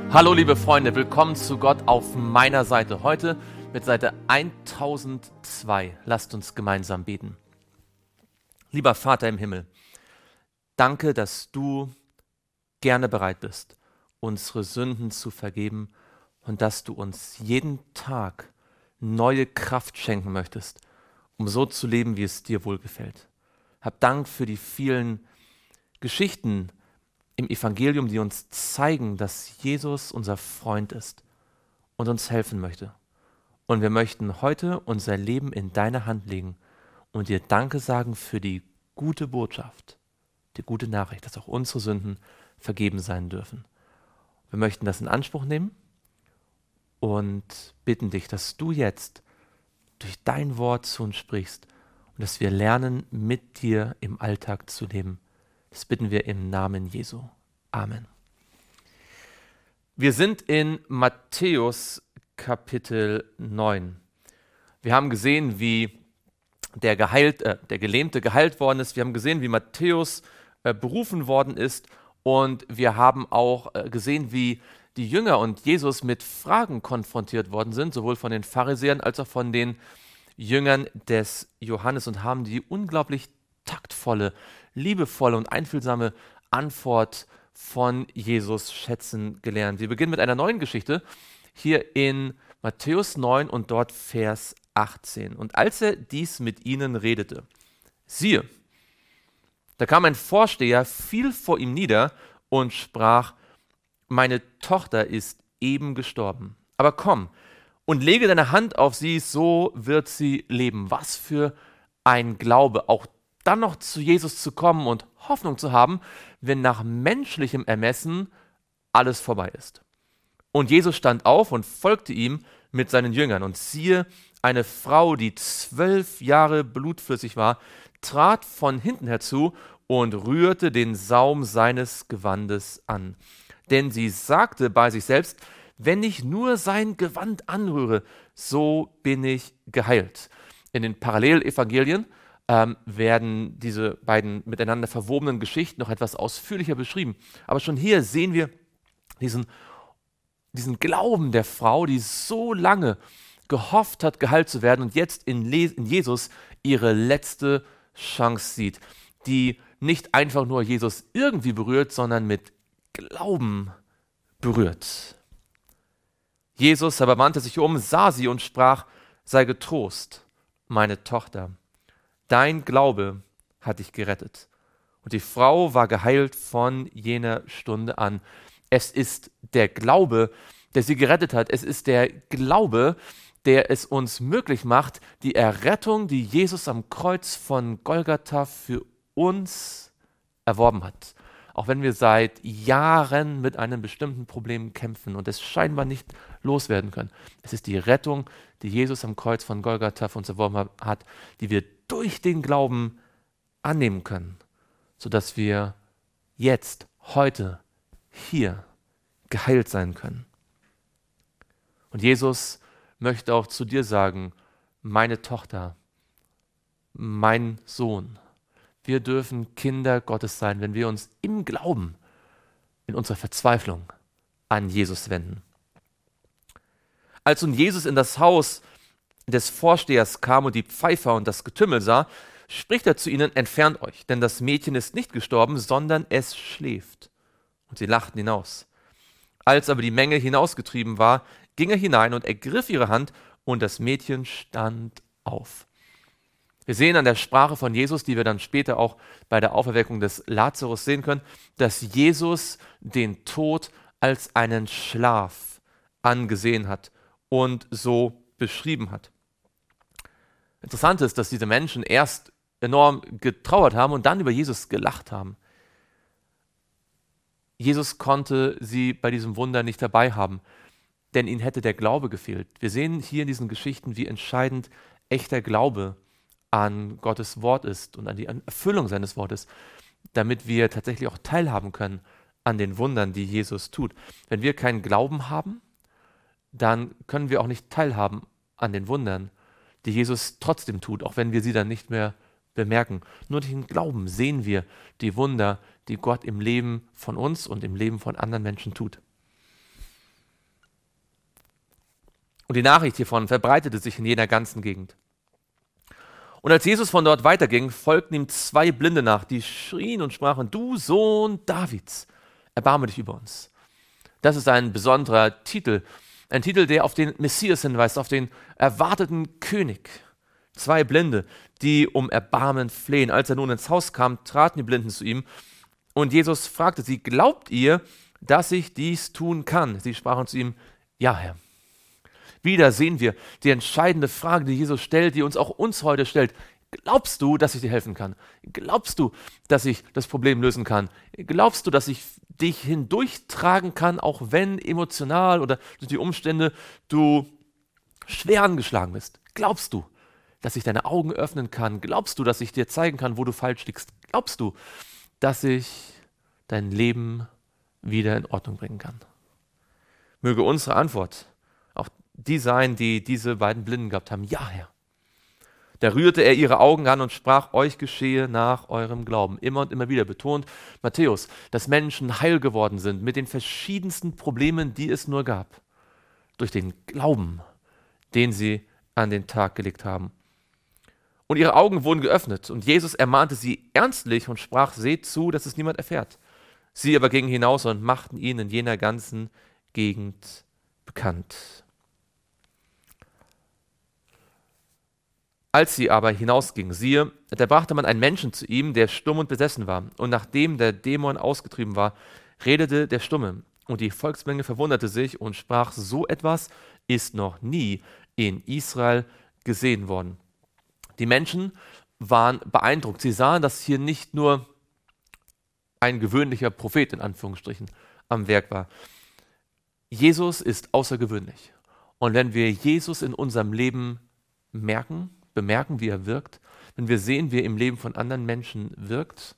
Hallo liebe Freunde, willkommen zu Gott auf meiner Seite. Heute mit Seite 1002. Lasst uns gemeinsam beten. Lieber Vater im Himmel, danke, dass du gerne bereit bist, unsere Sünden zu vergeben und dass du uns jeden Tag neue Kraft schenken möchtest, um so zu leben, wie es dir wohlgefällt. Hab Dank für die vielen Geschichten im Evangelium, die uns zeigen, dass Jesus unser Freund ist und uns helfen möchte. Und wir möchten heute unser Leben in deine Hand legen und dir Danke sagen für die gute Botschaft, die gute Nachricht, dass auch unsere Sünden vergeben sein dürfen. Wir möchten das in Anspruch nehmen und bitten dich, dass du jetzt durch dein Wort zu uns sprichst und dass wir lernen, mit dir im Alltag zu leben. Das bitten wir im Namen Jesu. Amen. Wir sind in Matthäus Kapitel 9. Wir haben gesehen, wie der Gelähmte geheilt worden ist. Wir haben gesehen, wie Matthäus berufen worden ist. Und wir haben auch gesehen, wie die Jünger und Jesus mit Fragen konfrontiert worden sind, sowohl von den Pharisäern als auch von den Jüngern des Johannes, und haben die unglaublich taktvolle, liebevolle und einfühlsame Antwort von Jesus schätzen gelernt. Wir beginnen mit einer neuen Geschichte hier in Matthäus 9 und dort Vers 18. Und als er dies mit ihnen redete, siehe, da kam ein Vorsteher, fiel vor ihm nieder und sprach: Meine Tochter ist eben gestorben, aber komm und lege deine Hand auf sie, so wird sie leben. Was für ein Glaube, auch dann noch zu Jesus zu kommen und Hoffnung zu haben, wenn nach menschlichem Ermessen alles vorbei ist. Und Jesus stand auf und folgte ihm mit seinen Jüngern. Und siehe, eine Frau, die 12 Jahre blutflüssig war, trat von hinten herzu und rührte den Saum seines Gewandes an. Denn sie sagte bei sich selbst: Wenn ich nur sein Gewand anrühre, so bin ich geheilt. In den Parallelevangelien werden diese beiden miteinander verwobenen Geschichten noch etwas ausführlicher beschrieben. Aber schon hier sehen wir diesen Glauben der Frau, die so lange gehofft hat, geheilt zu werden und jetzt in Jesus ihre letzte Chance sieht, die nicht einfach nur Jesus irgendwie berührt, sondern mit Glauben berührt. Jesus aber wandte sich um, sah sie und sprach: Sei getrost, meine Tochter. Dein Glaube hat dich gerettet. Und die Frau war geheilt von jener Stunde an. Es ist der Glaube, der sie gerettet hat. Es ist der Glaube, der es uns möglich macht, die Errettung, die Jesus am Kreuz von Golgatha für uns erworben hat. Auch wenn wir seit Jahren mit einem bestimmten Problem kämpfen und es scheinbar nicht loswerden können. Es ist die Rettung, die Jesus am Kreuz von Golgatha für uns erworben hat, die wir durch den Glauben annehmen können, sodass wir jetzt, heute, hier geheilt sein können. Und Jesus möchte auch zu dir sagen: Meine Tochter, mein Sohn, wir dürfen Kinder Gottes sein, wenn wir uns im Glauben, in unserer Verzweiflung an Jesus wenden. Als nun Jesus in das Haus des Vorstehers kam und die Pfeifer und das Getümmel sah, spricht er zu ihnen: Entfernt euch, denn das Mädchen ist nicht gestorben, sondern es schläft. Und sie lachten hinaus. Als aber die Menge hinausgetrieben war, ging er hinein und ergriff ihre Hand, und das Mädchen stand auf. Wir sehen an der Sprache von Jesus, die wir dann später auch bei der Auferweckung des Lazarus sehen können, dass Jesus den Tod als einen Schlaf angesehen hat und so beschrieben hat. Interessant ist, dass diese Menschen erst enorm getrauert haben und dann über Jesus gelacht haben. Jesus konnte sie bei diesem Wunder nicht dabei haben, denn ihnen hätte der Glaube gefehlt. Wir sehen hier in diesen Geschichten, wie entscheidend echter Glaube an Gottes Wort ist und an die Erfüllung seines Wortes, damit wir tatsächlich auch teilhaben können an den Wundern, die Jesus tut. Wenn wir keinen Glauben haben, dann können wir auch nicht teilhaben an den Wundern, die Jesus trotzdem tut, auch wenn wir sie dann nicht mehr bemerken. Nur durch den Glauben sehen wir die Wunder, die Gott im Leben von uns und im Leben von anderen Menschen tut. Und die Nachricht hiervon verbreitete sich in jener ganzen Gegend. Und als Jesus von dort weiterging, folgten ihm 2 Blinde nach, die schrien und sprachen: Du Sohn Davids, erbarme dich über uns. Das ist ein besonderer Titel, ein Titel, der auf den Messias hinweist, auf den erwarteten König. 2 Blinde, die um Erbarmen flehen. Als er nun ins Haus kam, traten die Blinden zu ihm und Jesus fragte sie: Glaubt ihr, dass ich dies tun kann? Sie sprachen zu ihm: Ja, Herr. Wieder sehen wir die entscheidende Frage, die Jesus stellt, die uns heute stellt. Glaubst du, dass ich dir helfen kann? Glaubst du, dass ich das Problem lösen kann? Glaubst du, dass ich dich hindurchtragen kann, auch wenn emotional oder durch die Umstände du schwer angeschlagen bist? Glaubst du, dass ich deine Augen öffnen kann? Glaubst du, dass ich dir zeigen kann, wo du falsch liegst? Glaubst du, dass ich dein Leben wieder in Ordnung bringen kann? Möge unsere Antwort auch die sein, die diese beiden Blinden gehabt haben: Ja, Herr. Da rührte er ihre Augen an und sprach: Euch geschehe nach eurem Glauben. Immer und immer wieder betont Matthäus, dass Menschen heil geworden sind mit den verschiedensten Problemen, die es nur gab, durch den Glauben, den sie an den Tag gelegt haben. Und ihre Augen wurden geöffnet und Jesus ermahnte sie ernstlich und sprach: Seht zu, dass es niemand erfährt. Sie aber gingen hinaus und machten ihn in jener ganzen Gegend bekannt. Als sie aber hinausgingen, siehe, da brachte man einen Menschen zu ihm, der stumm und besessen war. Und nachdem der Dämon ausgetrieben war, redete der Stumme. Und die Volksmenge verwunderte sich und sprach: So etwas ist noch nie in Israel gesehen worden. Die Menschen waren beeindruckt. Sie sahen, dass hier nicht nur ein gewöhnlicher Prophet in Anführungsstrichen am Werk war. Jesus ist außergewöhnlich. Und wenn wir Jesus in unserem Leben bemerken, wie er wirkt, wenn wir sehen, wie er im Leben von anderen Menschen wirkt,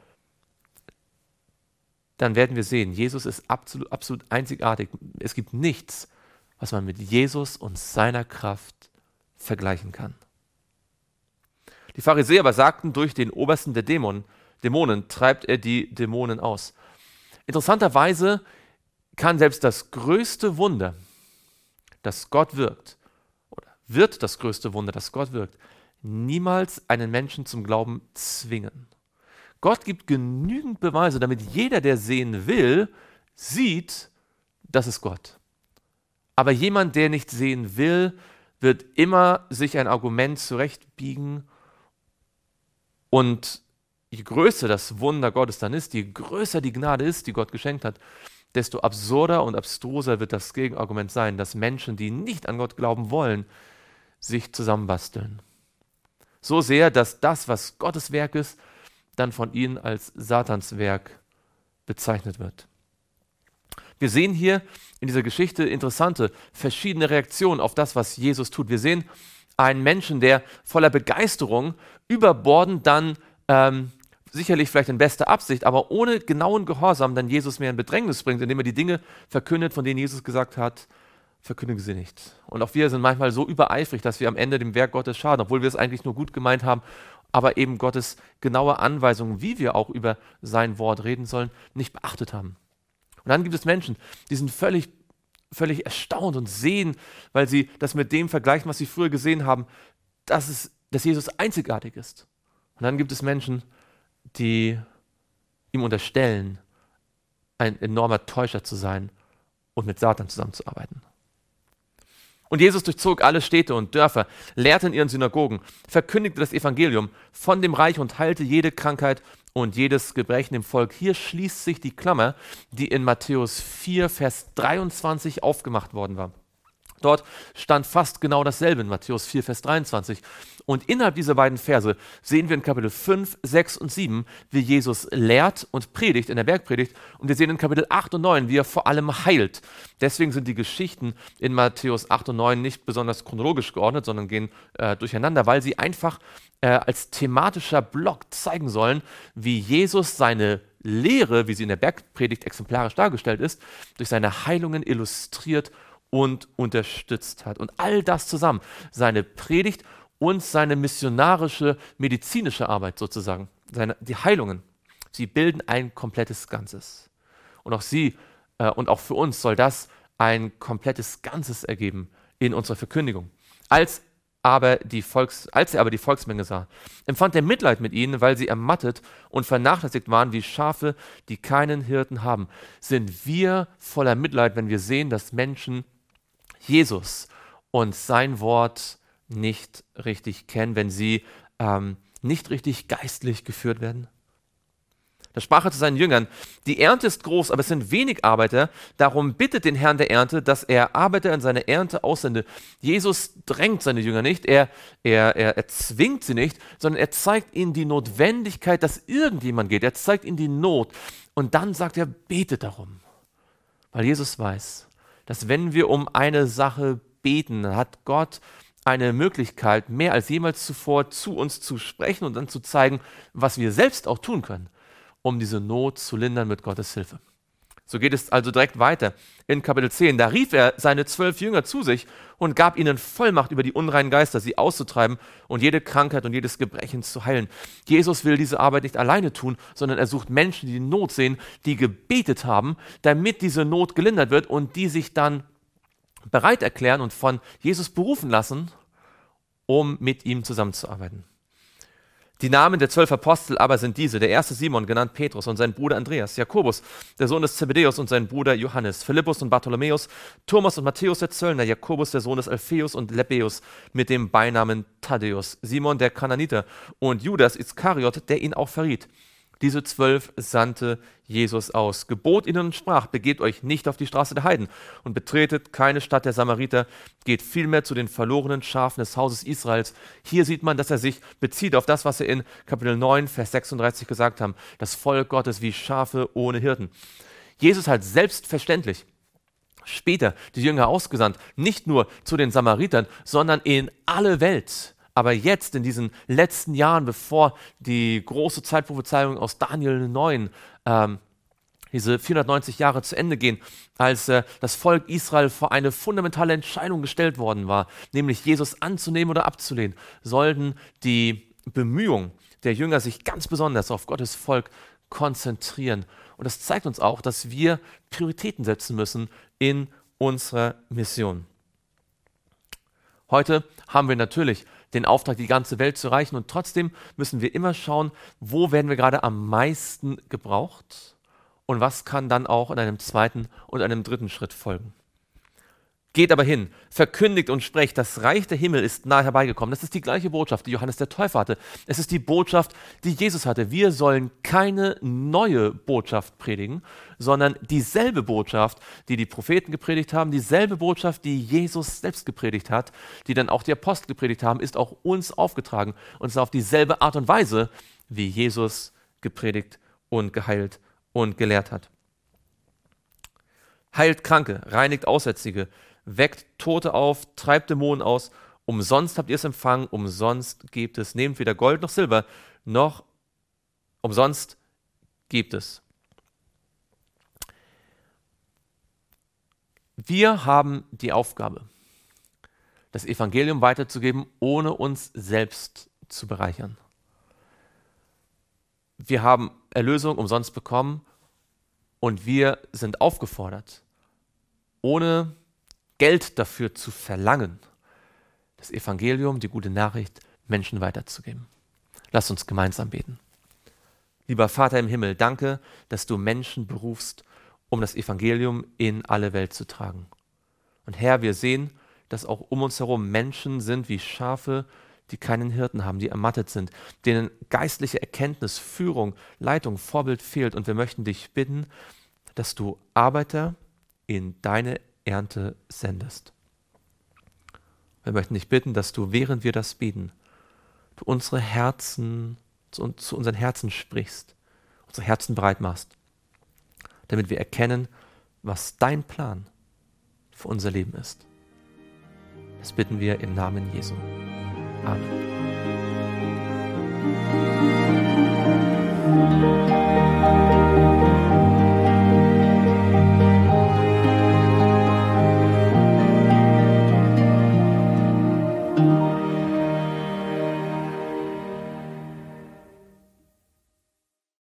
dann werden wir sehen, Jesus ist absolut einzigartig. Es gibt nichts, was man mit Jesus und seiner Kraft vergleichen kann. Die Pharisäer aber sagten: Durch den Obersten der Dämonen treibt er die Dämonen aus. Interessanterweise kann selbst das größte Wunder, das Gott wirkt, oder wird das größte Wunder, das Gott wirkt, niemals einen Menschen zum Glauben zwingen. Gott gibt genügend Beweise, damit jeder, der sehen will, sieht, das ist Gott. Aber jemand, der nicht sehen will, wird immer sich ein Argument zurechtbiegen. Und je größer das Wunder Gottes dann ist, je größer die Gnade ist, die Gott geschenkt hat, desto absurder und abstruser wird das Gegenargument sein, dass Menschen, die nicht an Gott glauben wollen, sich zusammenbasteln. So sehr, dass das, was Gottes Werk ist, dann von ihnen als Satans Werk bezeichnet wird. Wir sehen hier in dieser Geschichte interessante, verschiedene Reaktionen auf das, was Jesus tut. Wir sehen einen Menschen, der voller Begeisterung überbordend dann sicherlich vielleicht in bester Absicht, aber ohne genauen Gehorsam dann Jesus mehr in Bedrängnis bringt, indem er die Dinge verkündet, von denen Jesus gesagt hat, verkündige sie nicht. Und auch wir sind manchmal so übereifrig, dass wir am Ende dem Werk Gottes schaden, obwohl wir es eigentlich nur gut gemeint haben, aber eben Gottes genaue Anweisungen, wie wir auch über sein Wort reden sollen, nicht beachtet haben. Und dann gibt es Menschen, die sind völlig erstaunt und sehen, weil sie das mit dem vergleichen, was sie früher gesehen haben, dass Jesus einzigartig ist. Und dann gibt es Menschen, die ihm unterstellen, ein enormer Täuscher zu sein und mit Satan zusammenzuarbeiten. Und Jesus durchzog alle Städte und Dörfer, lehrte in ihren Synagogen, verkündigte das Evangelium von dem Reich und heilte jede Krankheit und jedes Gebrechen im Volk. Hier schließt sich die Klammer, die in Matthäus 4, Vers 23 aufgemacht worden war. Dort stand fast genau dasselbe in Matthäus 4, Vers 23. Und innerhalb dieser beiden Verse sehen wir in Kapitel 5, 6 und 7, wie Jesus lehrt und predigt in der Bergpredigt. Und wir sehen in Kapitel 8 und 9, wie er vor allem heilt. Deswegen sind die Geschichten in Matthäus 8 und 9 nicht besonders chronologisch geordnet, sondern gehen durcheinander, weil sie einfach als thematischer Block zeigen sollen, wie Jesus seine Lehre, wie sie in der Bergpredigt exemplarisch dargestellt ist, durch seine Heilungen illustriert und unterstützt hat. Und all das zusammen, seine Predigt und seine missionarische, medizinische Arbeit sozusagen, die Heilungen, sie bilden ein komplettes Ganzes. Und auch sie und auch für uns soll das ein komplettes Ganzes ergeben in unserer Verkündigung. Als er aber die Volksmenge sah, empfand er Mitleid mit ihnen, weil sie ermattet und vernachlässigt waren wie Schafe, die keinen Hirten haben. Sind wir voller Mitleid, wenn wir sehen, dass Menschen Jesus und sein Wort nicht richtig kennen, wenn sie nicht richtig geistlich geführt werden? Da sprach er zu seinen Jüngern: Die Ernte ist groß, aber es sind wenig Arbeiter. Darum bittet den Herrn der Ernte, dass er Arbeiter in seine Ernte aussende. Jesus drängt seine Jünger nicht, er zwingt sie nicht, sondern er zeigt ihnen die Notwendigkeit, dass irgendjemand geht. Er zeigt ihnen die Not. Und dann sagt er, betet darum. Weil Jesus weiß, dass wenn wir um eine Sache beten, dann hat Gott eine Möglichkeit, mehr als jemals zuvor zu uns zu sprechen und dann zu zeigen, was wir selbst auch tun können, um diese Not zu lindern mit Gottes Hilfe. So geht es also direkt weiter in Kapitel 10. Da rief er seine 12 Jünger zu sich und gab ihnen Vollmacht über die unreinen Geister, sie auszutreiben und jede Krankheit und jedes Gebrechen zu heilen. Jesus will diese Arbeit nicht alleine tun, sondern er sucht Menschen, die Not sehen, die gebetet haben, damit diese Not gelindert wird und die sich dann bereit erklären und von Jesus berufen lassen, um mit ihm zusammenzuarbeiten. Die Namen der 12 Apostel aber sind diese: der erste Simon, genannt Petrus, und sein Bruder Andreas, Jakobus, der Sohn des Zebedäus, und sein Bruder Johannes, Philippus und Bartholomäus, Thomas und Matthäus der Zöllner, Jakobus, der Sohn des Alpheus, und Lebbeus mit dem Beinamen Thaddäus, Simon der Kananiter und Judas Iskariot, der ihn auch verriet. Diese 12 sandte Jesus aus, gebot ihnen und sprach: Begebt euch nicht auf die Straße der Heiden und betretet keine Stadt der Samariter, geht vielmehr zu den verlorenen Schafen des Hauses Israels. Hier sieht man, dass er sich bezieht auf das, was er in Kapitel 9, Vers 36 gesagt haben: Das Volk Gottes wie Schafe ohne Hirten. Jesus hat selbstverständlich später die Jünger ausgesandt, nicht nur zu den Samaritern, sondern in alle Welt. Aber jetzt, in diesen letzten Jahren, bevor die große Zeitprophezeiung aus Daniel 9, diese 490 Jahre zu Ende gehen, als das Volk Israel vor eine fundamentale Entscheidung gestellt worden war, nämlich Jesus anzunehmen oder abzulehnen, sollten die Bemühungen der Jünger sich ganz besonders auf Gottes Volk konzentrieren. Und das zeigt uns auch, dass wir Prioritäten setzen müssen in unserer Mission. Heute haben wir natürlich den Auftrag, die ganze Welt zu erreichen, und trotzdem müssen wir immer schauen, wo werden wir gerade am meisten gebraucht und was kann dann auch in einem zweiten und einem dritten Schritt folgen. Geht aber hin, verkündigt und sprecht, das Reich der Himmel ist nahe herbeigekommen. Das ist die gleiche Botschaft, die Johannes der Täufer hatte. Es ist die Botschaft, die Jesus hatte. Wir sollen keine neue Botschaft predigen, sondern dieselbe Botschaft, die die Propheten gepredigt haben, dieselbe Botschaft, die Jesus selbst gepredigt hat, die dann auch die Apostel gepredigt haben, ist auch uns aufgetragen. Und zwar auf dieselbe Art und Weise, wie Jesus gepredigt und geheilt und gelehrt hat. Heilt Kranke, reinigt Aussätzige, weckt Tote auf, treibt Dämonen aus. Umsonst habt ihr es empfangen, umsonst gebt es. Nehmt weder Gold noch Silber, noch umsonst gebt es. Wir haben die Aufgabe, das Evangelium weiterzugeben, ohne uns selbst zu bereichern. Wir haben Erlösung umsonst bekommen und wir sind aufgefordert, ohne Geld dafür zu verlangen, das Evangelium, die gute Nachricht, Menschen weiterzugeben. Lasst uns gemeinsam beten. Lieber Vater im Himmel, danke, dass du Menschen berufst, um das Evangelium in alle Welt zu tragen. Und Herr, wir sehen, dass auch um uns herum Menschen sind wie Schafe, die keinen Hirten haben, die ermattet sind, denen geistliche Erkenntnis, Führung, Leitung, Vorbild fehlt. Und wir möchten dich bitten, dass du Arbeiter in deine Ernte sendest. Wir möchten dich bitten, dass du, während wir das beten, du unsere Herzen, zu unseren Herzen sprichst, unsere Herzen bereit machst, damit wir erkennen, was dein Plan für unser Leben ist. Das bitten wir im Namen Jesu. Amen.